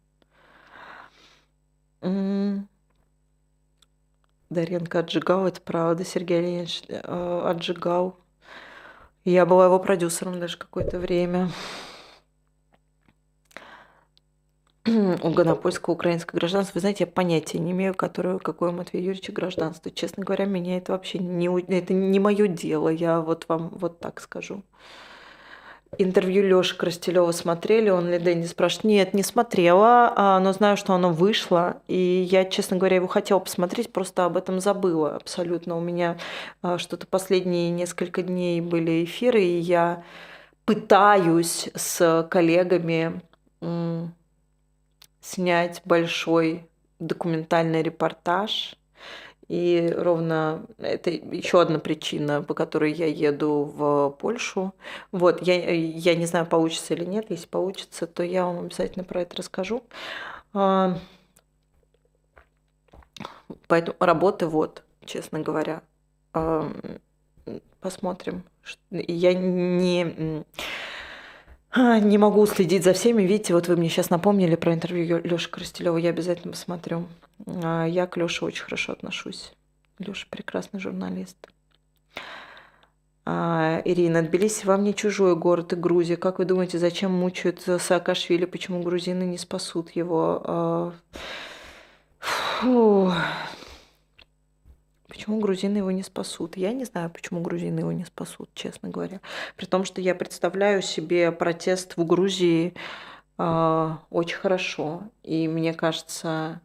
М, Даренко отжигал, это правда, Сергей Леонидович э, отжигал. Я была его продюсером даже какое-то время. У Гонопольского украинское гражданство. Вы знаете, я понятия не имею, которое, какое у Матвея Юрьевича гражданство. Честно говоря, меня это вообще не, у- это не мое дело. Я вот вам вот так скажу. Интервью Лёши Крастелёва смотрели, он ли Дэнни спрашивает. Нет, не смотрела, а, но знаю, что оно вышло. И я, честно говоря, его хотела посмотреть, просто об этом забыла абсолютно. У меня а, что-то последние несколько дней были эфиры, и я пытаюсь с коллегами м, снять большой документальный репортаж. И ровно это еще одна причина, по которой я еду в Польшу. Вот, я, я не знаю, получится или нет. Если получится, то я вам обязательно про это расскажу. А, Поэтому работы вот, честно говоря. А, Посмотрим. Ш- Я не, а, не могу следить за всеми. Видите, вот вы мне сейчас напомнили про интервью Лёши Крастелёва. Я обязательно посмотрю. А, Я к Лёше очень хорошо отношусь. Лёша прекрасный журналист. А, Ирина, Тбилиси вам не чужой город и Грузия. Как вы думаете, зачем мучают Саакашвили? Почему грузины не спасут его? А, фу. Почему грузины его не спасут? Я не знаю, почему грузины его не спасут, честно говоря. При том, что я представляю себе протест в Грузии а, очень хорошо. И мне кажется,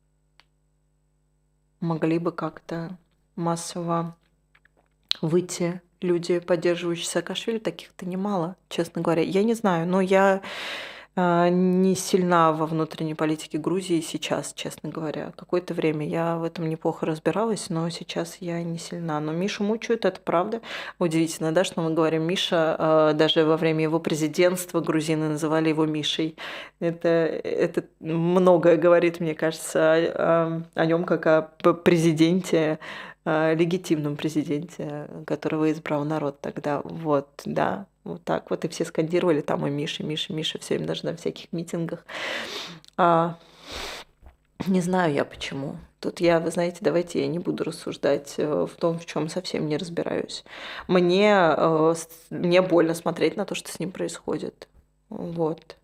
могли бы как-то массово выйти люди, поддерживающие Саакашвили, таких-то немало, честно говоря. Я не знаю, но я а, не сильна во внутренней политике Грузии сейчас, честно говоря. Какое-то время я в этом неплохо разбиралась, но сейчас я не сильна. Но Мишу мучают, это правда. Удивительно, да, что мы говорим Миша. а, Даже во время его президентства грузины называли его Мишей. Это, это многое говорит, мне кажется, о, о нем как о п- президенте, а, легитимном президенте, которого избрал народ тогда. Вот, да, вот так вот. И все скандировали там и Миша, Миша, Миша, все время даже на всяких митингах. А, не знаю я почему. Тут я, вы знаете, давайте я не буду рассуждать э, в том, в чем совсем не разбираюсь. Мне, э, с- мне больно смотреть на то, что с ним происходит. Вот.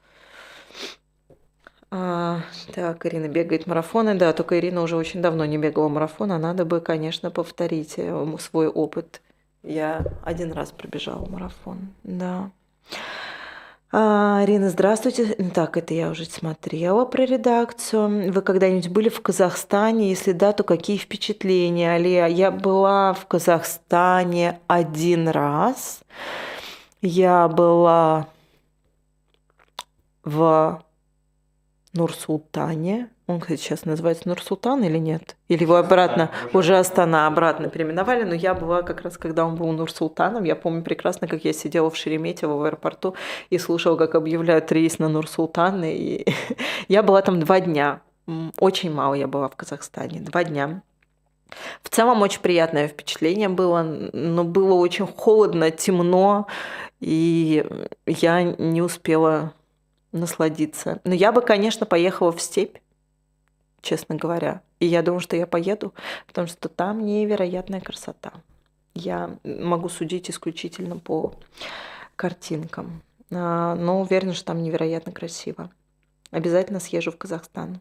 А, так, Ирина бегает марафоны. Да, только Ирина уже очень давно не бегала марафон, а надо бы, конечно, повторить э, м- свой опыт. Я один раз пробежала марафон, да. А, Ирина, здравствуйте. Так, это я уже смотрела про редакцию. Вы когда-нибудь были в Казахстане? Если да, то какие впечатления? Алия, я была в Казахстане один раз. Я была в Нур-Султане. Он, кстати, сейчас называется Нур-Султан или нет? Или его обратно, уже уже Астана обратно переименовали, но я была как раз, когда он был Нур-Султаном, я помню прекрасно, как я сидела в Шереметьево в аэропорту и слушала, как объявляют рейс на Нур-Султан, и я была там два дня. М, Очень мало я была в Казахстане, два дня. В целом очень приятное впечатление было, но было очень холодно, темно, и я не успела насладиться. Но я бы, конечно, поехала в степь, честно говоря. И я думаю, что я поеду, потому что там невероятная красота. Я могу судить исключительно по картинкам, а, но уверена, что там невероятно красиво. Обязательно съезжу в Казахстан.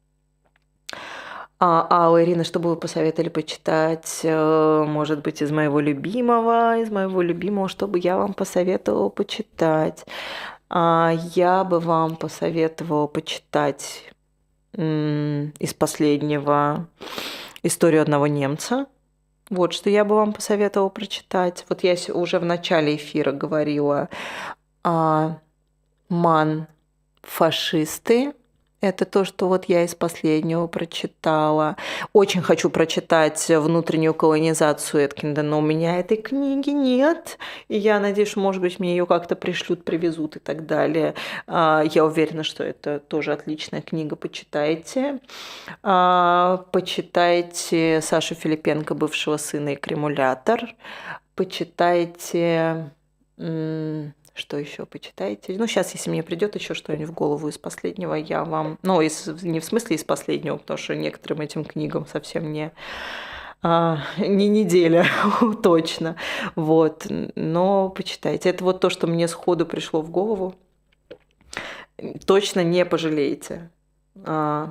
А, а, Ирина, что бы вы посоветовали почитать? Э, Может быть, из моего любимого, из моего любимого, что бы я вам посоветовала почитать? А, Я бы вам посоветовала почитать м, из последнего историю одного немца. Вот что я бы вам посоветовала прочитать. Вот я с- уже в начале эфира говорила о ман фашисты. Это то, что вот я из последнего прочитала. Очень хочу прочитать внутреннюю колонизацию Эткинда, но у меня этой книги нет. И я надеюсь, что, может быть, мне ее как-то пришлют, привезут и так далее. А, Я уверена, что это тоже отличная книга. Почитайте. А, Почитайте Сашу Филипенко, бывшего сына и кремулятор. Почитайте... м, Что еще почитайте? Ну, сейчас, если мне придет еще что-нибудь в голову из последнего, я вам... Ну, из, не в смысле из последнего, потому что некоторым этим книгам совсем не, а, не неделя, точно. Вот. Но почитайте. Это вот то, что мне сходу пришло в голову. Точно не пожалеете. А,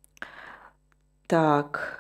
так...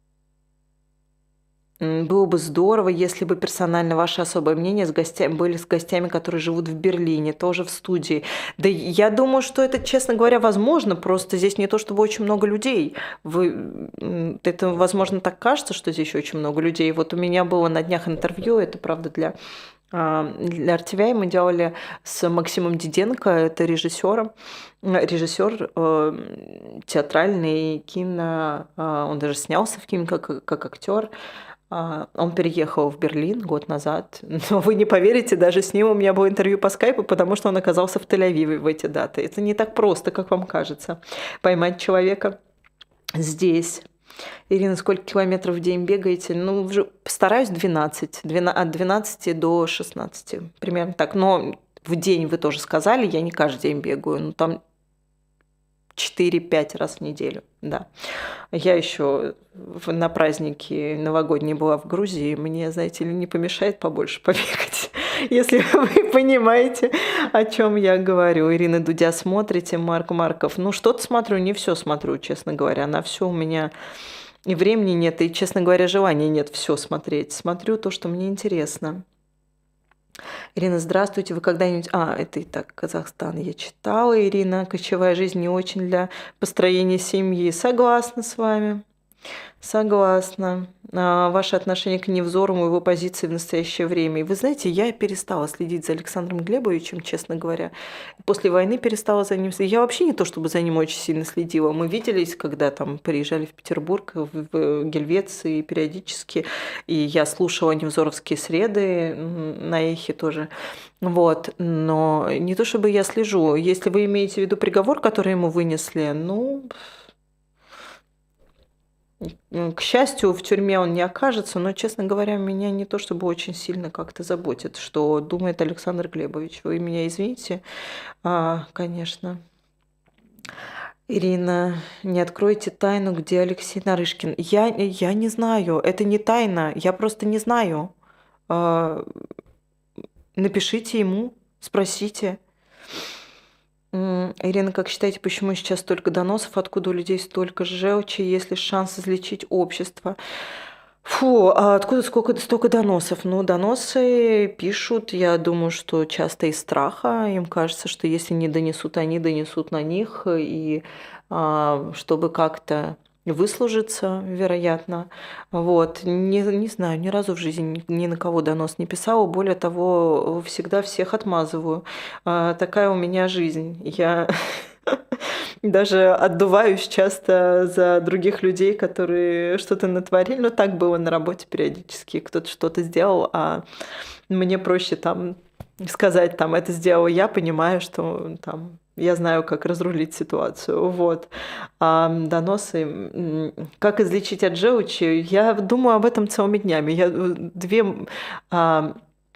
М, Было бы здорово, если бы персонально ваше особое мнение с гостями были с гостями, которые живут в Берлине, тоже в студии. Да я думаю, что это, честно говоря, возможно. Просто здесь не то чтобы очень много людей. Вы, м, это, возможно, так кажется, что здесь очень много людей. Вот у меня было на днях интервью, это правда для а, для эр ти ви ай мы делали с Максимом Диденко, это режиссером, режиссер э, театральный, кино, а, он даже снялся в кино как, как актер. А, Он переехал в Берлин год назад, но вы не поверите, даже с ним у меня было интервью по скайпу, потому что он оказался в Тель-Авиве в эти даты. Это не так просто, как вам кажется, поймать человека здесь. Ирина, сколько километров в день бегаете? Ну, уже постараюсь двенадцать, двена- от двенадцати до шестнадцати, примерно так. Но в день вы тоже сказали, я не каждый день бегаю, но там четыре-пять раз в неделю, да. Я еще на празднике новогодние была в Грузии, мне, знаете ли, не помешает побольше побегать, если вы понимаете, о чем я говорю. Ирина Дудя смотрите, Марк Марков. Ну, что-то смотрю, не все смотрю, честно говоря. На все у меня и времени нет, и, честно говоря, желания нет все смотреть. Смотрю то, что мне интересно. Ирина, здравствуйте. Вы когда-нибудь... А, это и так, Казахстан я читала. Ирина, кочевая жизнь не очень для построения семьи. Согласна с вами. Согласна. А, Ваше отношение к Невзорову, его позиции в настоящее время. И вы знаете, я перестала следить за Александром Глебовичем, честно говоря. После войны перестала за ним следить. Я вообще не то, чтобы за ним очень сильно следила. Мы виделись, когда там приезжали в Петербург, в в Гельвеции периодически. И я слушала невзоровские среды м, на эхе тоже. Вот. Но не то, чтобы я слежу. Если вы имеете в виду приговор, который ему вынесли, ну, М, К счастью, в тюрьме он не окажется, но, честно говоря, меня не то чтобы очень сильно как-то заботит, что думает Александр Глебович. Вы меня извините, а, конечно. Ирина, не откройте тайну, где Алексей Нарышкин. Я, я не знаю, это не тайна, я просто не знаю. А, Напишите ему, спросите. М, Ирина, как считаете, почему сейчас столько доносов, откуда у людей столько желчи, есть ли шанс излечить общество? Фу, а откуда сколько, столько доносов? Ну, доносы пишут, я думаю, что часто из страха. Им кажется, что если не донесут они, донесут на них. И а, чтобы как-то выслужиться, вероятно. Вот. Не, не знаю, ни разу в жизни ни, ни на кого донос не писала. Более того, всегда всех отмазываю. А, такая у меня жизнь. Я даже отдуваюсь часто за других людей, которые что-то натворили. Ну, так было на работе периодически. Кто-то что-то сделал, а мне проще там сказать, там, это сделал я, понимаю, что там я знаю, как разрулить ситуацию. Вот. А доносы, м, как излечить от желчи, я думаю об этом целыми днями. Я э, две а,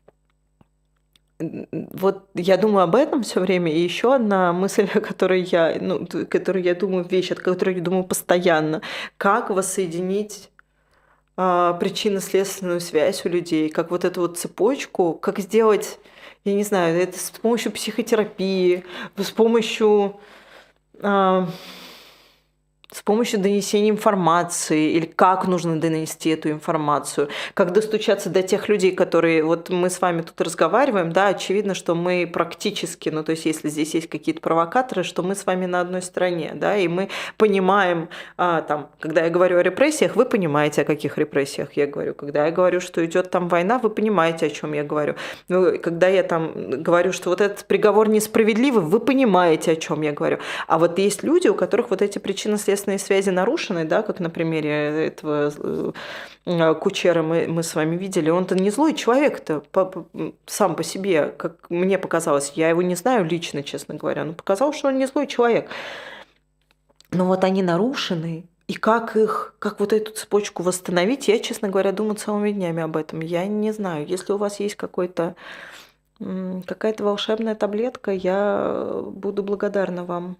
Н н вот я думаю об этом все время. И еще одна мысль, о которой я, ну, т которой я думаю, вещь, о которой я думаю постоянно: как воссоединить, а, причинно-следственную связь у людей, как вот эту вот цепочку, как сделать, я не знаю, это с помощью психотерапии, с помощью, а с помощью донесения информации или как нужно донести эту информацию, как достучаться до тех людей, которые вот мы с вами тут разговариваем, да, очевидно, что мы практически, ну, то есть если здесь есть какие-то провокаторы, что мы с вами на одной стороне, да, и мы понимаем, а, там, когда я говорю о репрессиях, вы понимаете, о каких репрессиях я говорю, когда я говорю, что идет там война, вы понимаете, о чем я говорю, ну, когда я там говорю, что вот этот приговор несправедливый, вы понимаете, о чем я говорю, а вот есть люди, у которых вот эти причинно-следственные связи нарушены, да, как на примере этого э, Кучера мы, мы с вами видели, он-то не злой человек-то по- по- сам по себе, как мне показалось, я его не знаю лично, честно говоря, но показалось, что он не злой человек. Но вот они нарушены, и как их, как вот эту цепочку восстановить, я, честно говоря, думаю целыми днями об этом. Я не знаю, если у вас есть какой-то м, какая-то волшебная таблетка, я буду благодарна вам.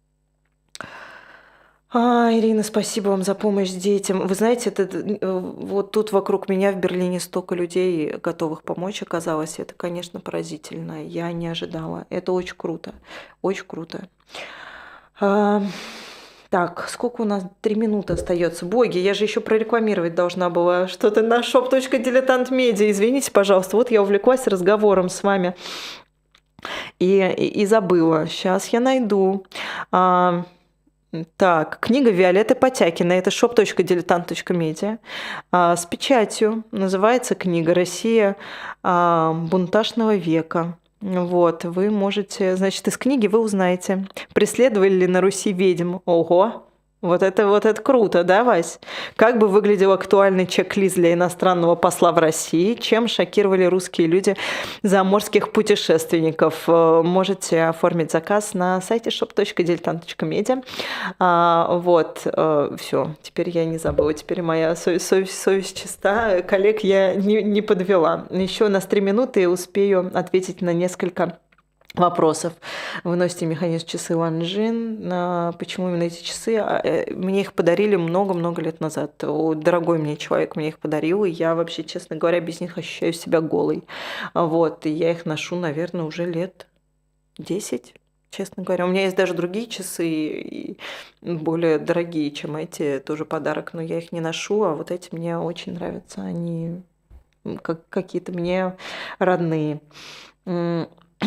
А, Ирина, спасибо вам за помощь детям. Вы знаете, это, э, вот тут вокруг меня в Берлине столько людей, готовых помочь, оказалось. Это, конечно, поразительно. Я не ожидала. Это очень круто. Очень круто. А, так, сколько у нас? Три минуты остается. Боги, я же еще прорекламировать должна была что-то на shop точка diletant media. Извините, пожалуйста. Вот я увлеклась разговором с вами и, и, и забыла. Сейчас я найду. А, Так, книга Виолетты Потякиной, это shop точка diletant точка media, а, с печатью. Называется книга «Россия а, бунтажного века». Вот, вы можете, значит, из книги вы узнаете, преследовали ли на Руси ведьм. Ого! Вот это, вот это круто, да, Вась? Как бы выглядел актуальный чек-лист для иностранного посла в России? Чем шокировали русские люди заморских путешественников? Э, Можете оформить заказ на сайте shop точка diletant точка media. А, вот, все, теперь я не забыла, теперь моя совесть, совесть, совесть чиста, коллег я не, не подвела. Еще у нас три минуты, и успею ответить на несколько вопросов. Вы носите механизм часы Ланжин. А, Почему именно эти часы? А, э, Мне их подарили много-много лет назад. О, Дорогой мне человек мне их подарил, и я вообще, честно говоря, без них ощущаю себя голой. А, Вот, и я их ношу, наверное, уже лет десять, честно говоря. У меня есть даже другие часы, и более дорогие, чем эти, тоже подарок, но я их не ношу, а вот эти мне очень нравятся. Они м, как какие-то мне родные. М,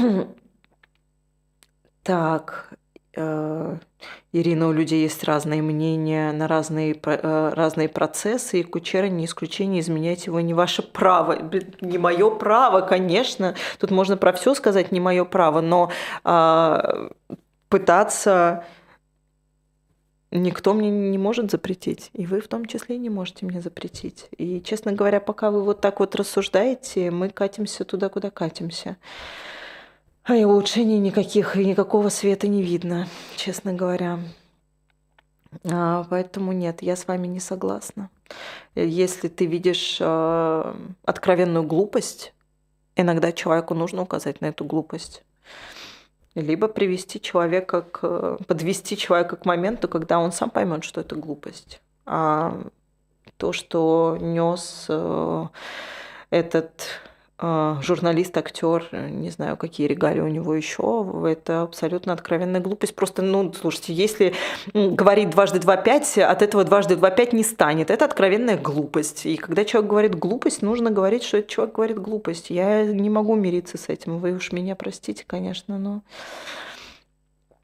Так, э, Ирина, у людей есть разные мнения на разные, про- э, разные процессы, и Кучера не исключение, изменять его не ваше право. Блин, не мое право, конечно. Тут можно про все сказать, не мое право, но а, пытаться никто мне не может запретить, и вы в том числе не можете мне запретить. И, честно говоря, пока вы вот так вот рассуждаете, мы катимся туда, куда катимся. А и улучшений никаких, и никакого света не видно, честно говоря. А, Поэтому нет, я с вами не согласна. Э, Если ты видишь а, откровенную глупость, иногда человеку нужно указать на эту глупость. Либо привести человека к, подвести человека к моменту, когда он сам поймет, что это глупость. А то, что нес э, этот э, журналист, актер, э, не знаю, какие регалии у него еще, это абсолютно откровенная глупость. Просто, ну, слушайте, если м, говорить дважды два пять, от этого дважды два пять не станет. Это откровенная глупость. И когда человек говорит глупость, нужно говорить, что этот человек говорит глупость. Я не могу мириться с этим. Вы уж меня простите, конечно, но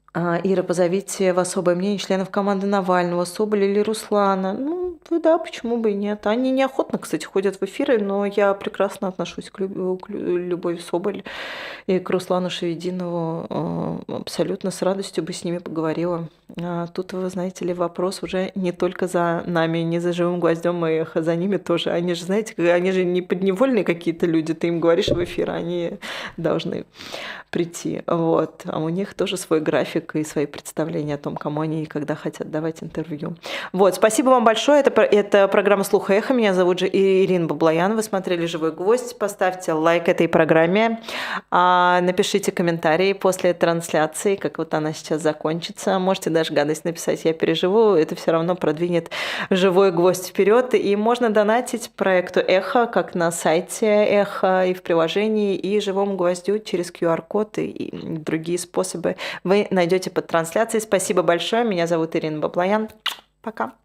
А, Ира, позовите в особое мнение членов команды Навального, Соболя или Руслана. Ну, да, почему бы и нет. Они неохотно, кстати, ходят в эфиры, но я прекрасно отношусь к, Люб- к Лю- Любови Соболь и к Руслану Шевединову. э, Абсолютно с радостью бы с ними поговорила. А Тут, вы знаете ли, вопрос уже не только за нами, не за живым гвоздем и эхо, за ними тоже. Они же, знаете, как- они же не подневольные какие-то люди, ты им говоришь в эфир, они должны прийти. Вот. А у них тоже свой график и свои представления о том, кому они и когда хотят давать интервью. Вот. Спасибо вам большое. Это, про- это программа «Слух и эхо». Меня зовут же Ирина Баблоян. Вы смотрели «Живой гвоздь». Поставьте лайк этой программе. А, Напишите комментарии после трансляции, как вот она сейчас закончится. Можете даже гадость написать, я переживу. Это все равно продвинет «Живой гвоздь» вперед. И можно донатить проекту «Эхо», как на сайте «Эхо» и в приложении, и «Живому гвоздю» через ку ар-код и другие способы вы найдете под трансляцией. Спасибо большое. Меня зовут Ирина Баблоян. Пока.